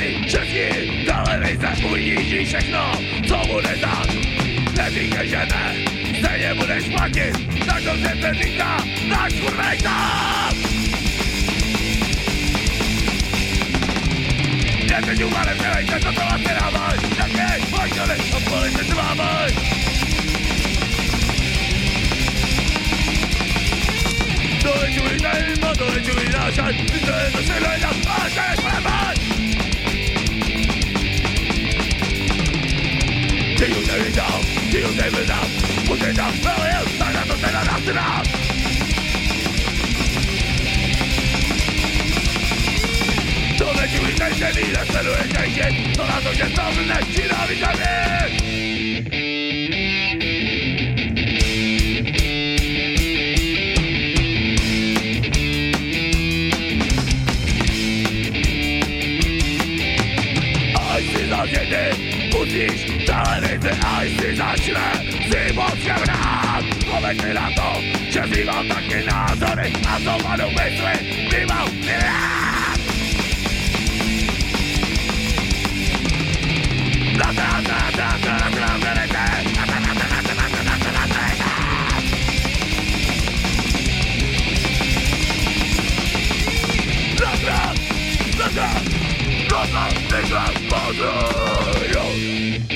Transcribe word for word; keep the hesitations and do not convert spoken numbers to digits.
Hej, český televize uvidíš všechno, co bude tak. Neříkej, že ne, stejně budeš platit, tak dobře se říká, náš kurvej tak! Já teď uvalím, nevejte, co to vlastně dávaj, taky, pojďte, odpolite se vávaj. Dole čují nejma, dole čují nášaj, ty to je to se hledá, ale to je splevaj! Ty už neviděl, ty už neviděl, může tam velil, tak na to teda nastěná! Dole čují nejžený, nesleduje nejžen, to na to, že to nečíná vyžadit! Musíš televizi, až si začne si moc hrát. Vzpomeň mi na to, že zýval taky názory a co panu mysli mýval rád. Na to, na to, na to, na to, na to, na to, na to, na to, na to, na to, na to, na to, na to, na to, na to,